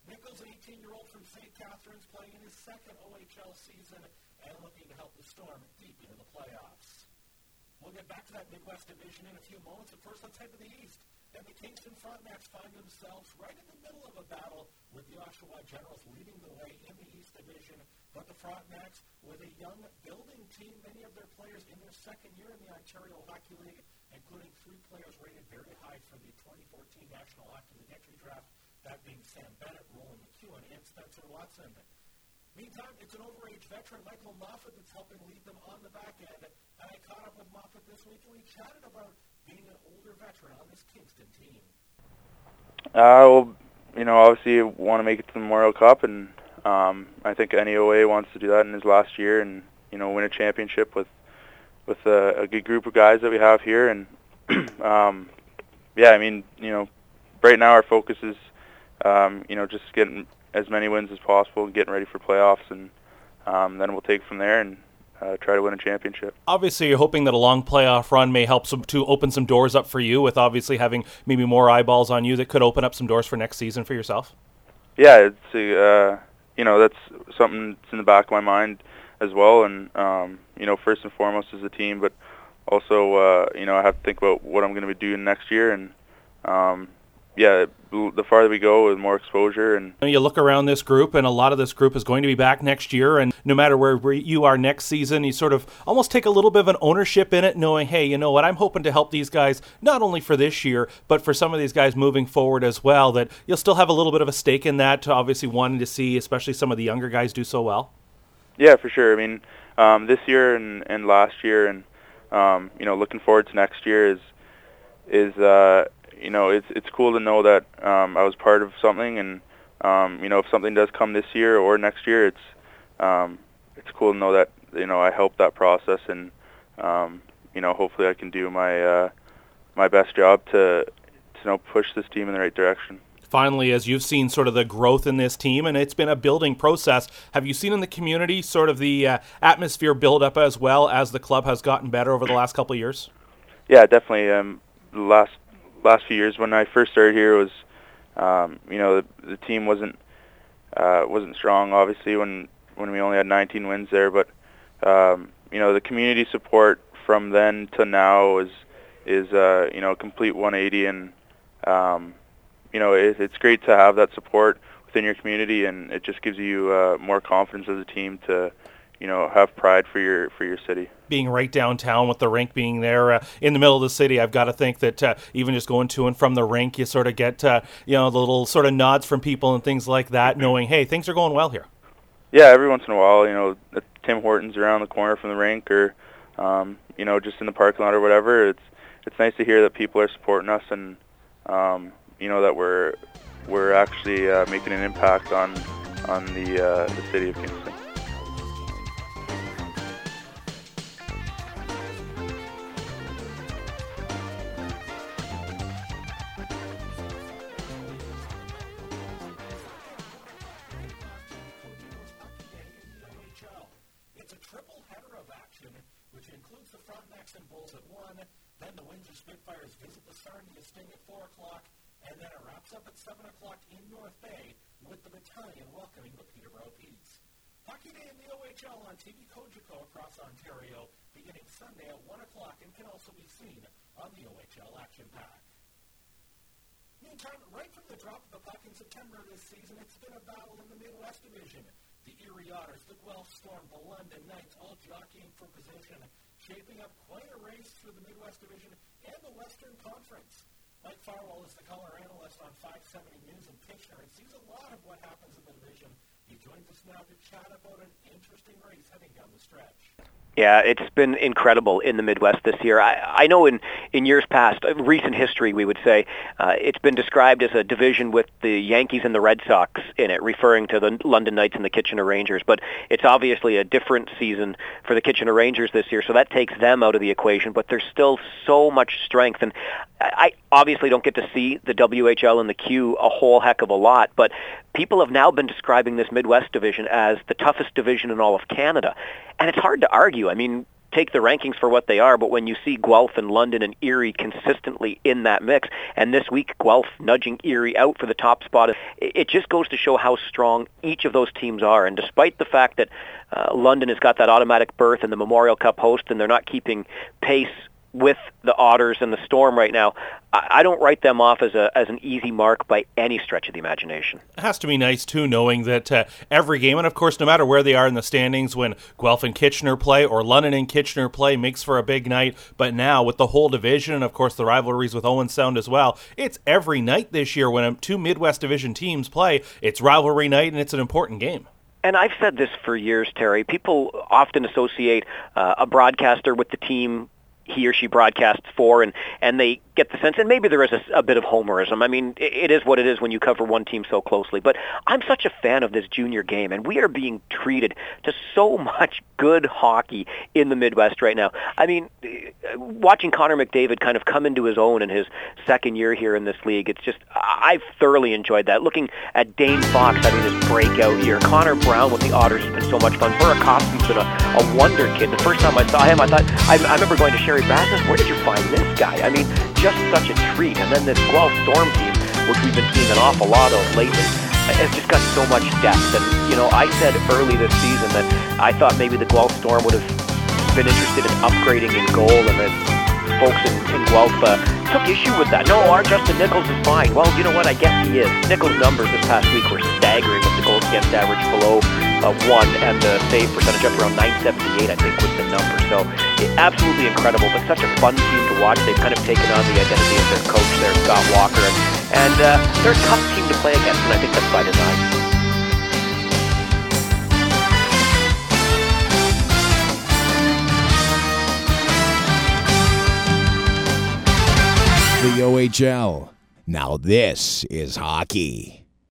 Nichols, an 18-year-old from St. Catharines, playing in his second OHL season and looking to help the Storm deep into the playoffs. We'll get back to that Midwest Division in a few moments, but first let's head to the East. And the Kingston Frontenacs find themselves right in the middle of a battle with the Oshawa Generals leading the way in the East Division. But the Frontenacs, with a young building team, many of their players in their second year in the Ontario Hockey League, including 3 players rated very high for the 2014 National Hockey League entry draft, that being Sam Bennett, Roland McEwen, and Spencer Watson. Meantime, it's an overage veteran, Michael Moffat, that's helping lead them on the back end. And I caught up with Moffat this week, and we chatted about being an older veteran on this Kingston team. Well, obviously you want to make it to the Memorial Cup, and I think NEOA wants to do that in his last year and, win a championship with a good group of guys that we have here. And, right now our focus is, just getting as many wins as possible and getting ready for playoffs, and then we'll take from there and try to win a championship. Obviously, you're hoping that a long playoff run may help to open some doors up for you, with obviously having maybe more eyeballs on you that could open up some doors for next season for yourself. Yeah, it's that's something that's in the back of my mind as well, and first and foremost is the team, but also I have to think about what I'm going to be doing next year, and the farther we go, with more exposure. And you look around this group, and a lot of this group is going to be back next year, and no matter where you are next season, you sort of almost take a little bit of an ownership in it, knowing, hey, you know what, I'm hoping to help these guys, not only for this year, but for some of these guys moving forward as well, that you'll still have a little bit of a stake in that, obviously wanting to see, especially some of the younger guys do so well. Yeah, for sure. I mean, this year and last year, and looking forward to next year is it's cool to know that I was part of something, and if something does come this year or next year, it's cool to know that I helped that process, and hopefully I can do my best job to push this team in the right direction. Finally, as you've seen sort of the growth in this team, and it's been a building process, have you seen in the community sort of the atmosphere build up as well as the club has gotten better over the last couple of years? Yeah, definitely. The last few years when I first started here was, the team wasn't strong, obviously, when we only had 19 wins there, but the community support from then to now is a complete 180, and it's great to have that support within your community, and it just gives you more confidence as a team to have pride for your city. Being right downtown with the rink being there in the middle of the city, I've got to think that even just going to and from the rink, you sort of get the little sort of nods from people and things like that, knowing, hey, things are going well here. Yeah, every once in a while, Tim Hortons around the corner from the rink, or just in the parking lot or whatever. It's nice to hear that people are supporting us, and that we're actually making an impact on the city of Kingston. Which includes the Frontenacs and Bulls at 1, then the Windsor Spitfires visit the Sarnia Sting at 4 o'clock, and then it wraps up at 7 o'clock in North Bay with the Battalion welcoming the Peterborough Petes. Hockey Day in the OHL on TV Cogeco across Ontario, beginning Sunday at 1 o'clock, and can also be seen on the OHL Action Pack. Meantime, right from the drop of the puck in September this season, it's been a battle in the Midwest Division. The Erie Otters, the Guelph Storm, the London Knights, all jockeying for position, shaping up quite a race through the Midwest Division and the Western Conference. Mike Farwell is the color analyst on 570 News in Kitchener and sees a lot of what happens in the division. He joins us now to chat about an interesting race heading down the stretch. Yeah, it's been incredible in the Midwest this year. I know in years past, recent history, we would say, it's been described as a division with the Yankees and the Red Sox in it, referring to the London Knights and the Kitchener Rangers. But it's obviously a different season for the Kitchener Rangers this year, so that takes them out of the equation. But there's still so much strength. And I obviously don't get to see the WHL and the Q a whole heck of a lot, but people have now been describing this Midwest division as the toughest division in all of Canada. And it's hard to argue. I mean, take the rankings for what they are, but when you see Guelph and London and Erie consistently in that mix, and this week Guelph nudging Erie out for the top spot, it just goes to show how strong each of those teams are. And despite the fact that London has got that automatic berth in the Memorial Cup host and they're not keeping pace with the Otters and the Storm right now, I don't write them off as an easy mark by any stretch of the imagination. It has to be nice, too, knowing that every game, and of course, no matter where they are in the standings, when Guelph and Kitchener play or London and Kitchener play, makes for a big night. But now, with the whole division, and of course the rivalries with Owen Sound as well, it's every night this year when two Midwest Division teams play. It's rivalry night, and it's an important game. And I've said this for years, Terry. People often associate a broadcaster with the team he or she broadcasts for, and they get the sense, and maybe there is a bit of homerism. I mean, it is what it is when you cover one team so closely, but I'm such a fan of this junior game, and we are being treated to so much good hockey in the Midwest right now. I mean, watching Connor McDavid kind of come into his own in his second year here in this league, it's just, I've thoroughly enjoyed that. Looking at Dane Fox having his breakout year, Connor Brown with the Otters has been so much fun. Burakovsky's been a wonder kid. The first time I saw him, I remember going to Sherry Rasmus, where did you find this guy? I mean, just such a treat. And then this Guelph Storm team, which we've been seeing an awful lot of lately, has just got so much depth. And, I said early this season that I thought maybe the Guelph Storm would have been interested in upgrading in goal, and that folks in Guelph took issue with that. No, our Justin Nichols is fine. Well, you know what? I guess he is. Nichols' numbers this past week were staggering, with the goals against average below 1 and the save percentage up around 978, I think, was the number. So absolutely incredible, but such a fun team to watch. They've kind of taken on the identity of their coach there, Scott Walker, and they're a tough team to play against, and I think that's by design. The OHL. Now this is hockey.